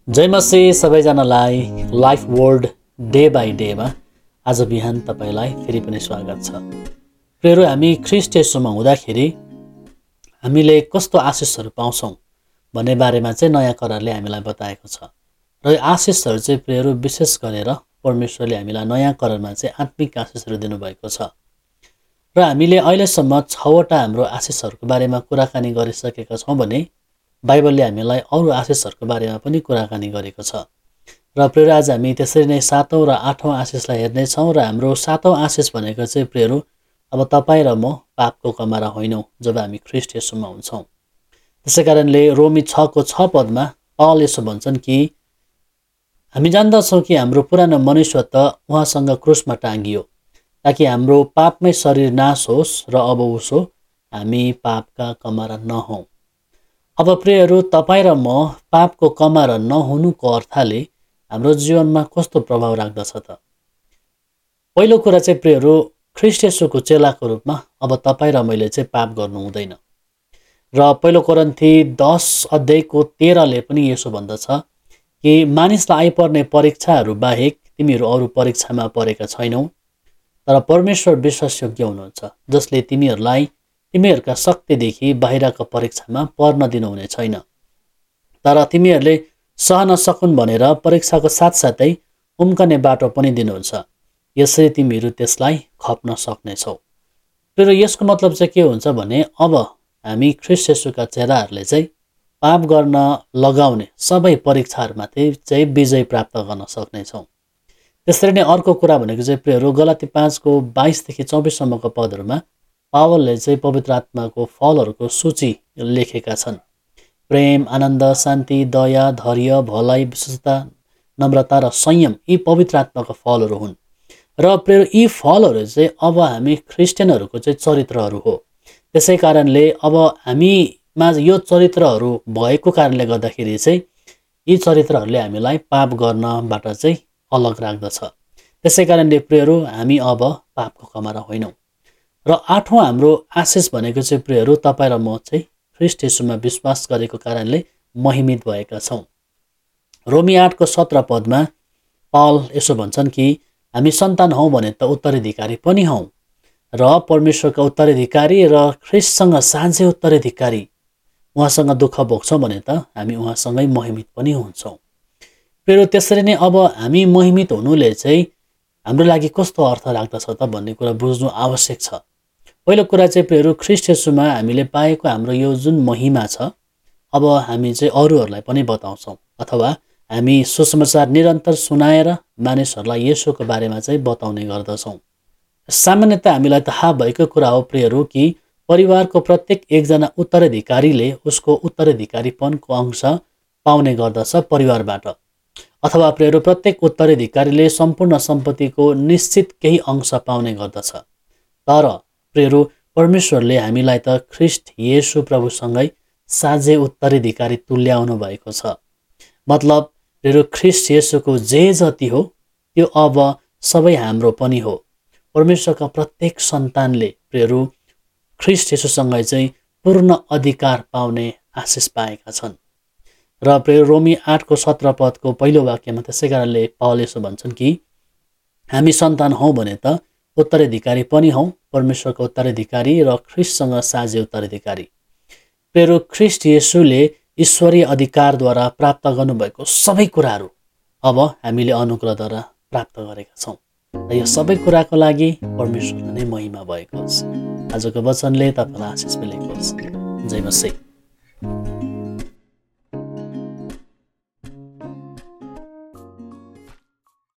जय मसी सबैजनालाई life world day by डेमा आज बिहान तपाईलाई फेरि पनि स्वागत छ। प्रियहरू, हामी ख्रीष्ट येशूमा हुँदाखेरि हामीले कस्तो आशिषहरू पाउँछौँ भन्ने बारेमा चाहिँ नयाँ करारले हामीलाई बताएको छ। र यो आशिषहरू चाहिँ प्रियहरू विशेष गरेर परमेश्वरले हामीलाई नयाँ करारमा चाहिँ आत्मिक आशिषहरू दिनुभएको छ। र हामीले अहिलेसम्म 6वटा हाम्रो आशिषहरूको बारेमा कुराकानी गरिसकेका छौँ भने बाइबलले हामीलाई अरू आशिषहरूको बारेमा पनि कुराकानी गरेको छ। र प्रियहरू, आज हामी त्यसरी नै 7औं र 8औं आशिषलाई हेर्नेछौँ। र हाम्रो 7औं आशिष भनेको चाहिँ प्रियहरू, अब तपाईँ र म पापको कमारा होइनौँ जब हामी ख्रीष्ट येशूमा हुन्छौँ। त्यसै कारणले रोमी 6को 6 पदमा पावल यसो भन्छन् कि हामी जान्दछौँ कि हाम्रो पुरानो मनुष्य त उहाँसँग क्रुसमा टाँगियो ताकि हाम्रो पापमै शरीर नाश होस् र अब उसो हामी पापका कमारा नहौँ। अब प्रियहरू, तपाईँ र म पापको कमारा नहुनुको अर्थले हाम्रो जीवनमा कस्तो प्रभाव राख्दछ त? पहिलो कुरा चाहिँ प्रियहरू, ख्रीष्ट येशूको चेलाको रूपमा अब तपाईँ र मैले चाहिँ पाप गर्नु हुँदैन। र पहिलो कोरिन्थी 10:13ले पनि यसो भन्दछ कि मानिसलाई आइपर्ने परीक्षाहरू बाहेक तिमीहरू अरू परीक्षामा परेका छैनौ, तर परमेश्वर विश्वासयोग्य हुनुहुन्छ जसले तिमीहरूलाई तिमीहरूका शक्तिदेखि बाहिरका परीक्षामा पर्न दिनुहुने छैन, तर तिमीहरूले सहन सकुन् भनेर परीक्षाको साथसाथै उम्कने बाटो पनि दिनुहुन्छ। यसरी तिमीहरू त्यसलाई खप्न सक्नेछौ। तर यसको मतलब चाहिँ के हुन्छ भने अब हामी ख्रीष्ट येशूका चेलाहरूले चाहिँ पाप गर्न लगाउने सबै परीक्षाहरूमाथि चाहिँ विजय प्राप्त गर्न सक्नेछौँ। त्यसरी नै अर्को कुरा भनेको चाहिँ प्रियहरू, गलाती 5:22देखि 24सम्मको पदहरूमा पावलले चाहिँ पवित्र आत्माको फलहरूको सूची लेखेका छन्। प्रेम, आनन्द, शान्ति, दया, धैर्य, भलाइ, विश्वस्तता, नम्रता र संयम यी पवित्र आत्माको फलहरू हुन्। र प्रिय यी फलहरू चाहिँ अब हामी ख्रिस्टियनहरूको चाहिँ चरित्रहरू हो। त्यसै कारणले अब हामीमा यो चरित्रहरू भएको कारणले गर्दाखेरि चाहिँ यी चरित्रहरूले हामीलाई पाप गर्नबाट चाहिँ अलग राख्दछ। त्यसै कारणले प्रियहरू, हामी अब पापको कमारा होइनौँ। र 8औं हाम्रो आशिष भनेको चाहिँ प्रियहरू, तपाईँ र म चाहिँ ख्रीष्ट येशूमा विश्वास गरेको कारणले महिमित भएका छौँ। रोमी 8को 17 पदमा पावल यसो भन्छन् कि हामी सन्तान हौँ भने त उत्तराधिकारी पनि हौँ, र परमेश्वरका उत्तराधिकारी र ख्रीष्टसँग साझै उत्तराधिकारी। उहाँसँग दुःख भोग्छौँ भने त हामी उहाँसँगै महिमित पनि हुन्छौँ। फेरि त्यसरी नै अब हामी महिमित हुनुले चाहिँ हाम्रो लागि कस्तो अर्थ राख्दछ त भन्ने कुरा बुझ्नु आवश्यक छ। पहिलो कुरा चाहिँ प्रियहरू, ख्रीष्ट येशूमा हामीले पाएको हाम्रो यो जुन महिमा छ, अब हामी चाहिँ अरूहरूलाई पनि बताउँछौँ, अथवा हामी सुसमाचार निरन्तर सुनाएर मानिसहरूलाई येशूको बारेमा चाहिँ बताउने गर्दछौँ। सामान्यतः हामीलाई थाहा भएको कुरा हो प्रियहरू कि परिवारको प्रत्येक एकजना उत्तराधिकारीले उसको उत्तराधिकारीपनको अंश पाउने गर्दछ परिवारबाट, अथवा प्रियहरू प्रत्येक उत्तराधिकारीले सम्पूर्ण सम्पत्तिको निश्चित केही अंश पाउने गर्दछ। तर प्रियहरू, परमेश्वरले हामीलाई त ख्रीष्ट येशू प्रभुसँगै साझै उत्तराधिकारी तुल्याउनु भएको छ। मतलब प्रियहरू, ख्रीष्ट येशूको जे जति हो त्यो अब सबै हाम्रो पनि हो। परमेश्वरका प्रत्येक सन्तानले प्रियहरू ख्रीष्ट येशूसँगै चाहिँ पूर्ण अधिकार पाउने आशिष पाएका छन्। र प्रियहरू, रोमी 8को 17 पदको पहिलो वाक्यमा त्यसै कारणले पावल यसो भन्छन् कि हामी सन्तान हौँ भने त उत्तराधिकारी पनि हौँ, परमेश्वरको उत्तराधिकारी र ख्रीष्टसँग साझै उत्तराधिकारी। प्रियहरू, ख्रीष्ट येशूले ईश्वरीय अधिकारद्वारा प्राप्त गर्नुभएको सबै कुराहरू अब हामीले अनुग्रहद्वारा प्राप्त गरेका छौँ। र यो सबै कुराको लागि परमेश्वरले नै महिमा भएको होस्। आजको वचनले तपाईँलाई आशिष मिलेको होस्। जय मसीह।